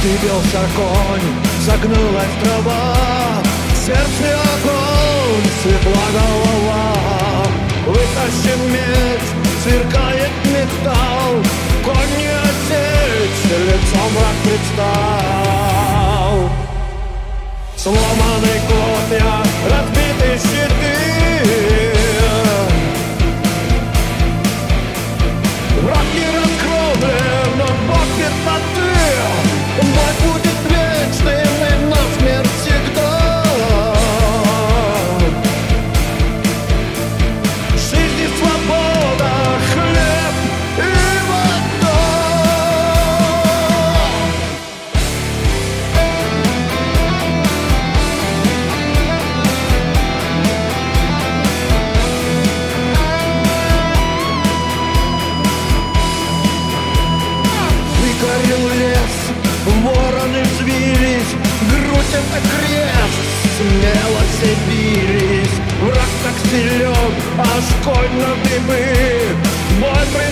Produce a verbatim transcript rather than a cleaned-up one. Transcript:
Вздыбился конь, согнулась трава, в сердце огонь, светла голова. Вытащен меч, сверкает металл, конь не отсечь, лицом враг предстал. Сломанные копья, разбитые щиты, враг не раскровлен, но бог высоты. Бой будет вечным и насмерть всегда. Жизнь и свобода, хлеб и вода. Выгорел лес, вороны взвились, грудь это крест, смело все бились. Враг так силен, аж конь на дыбы, бой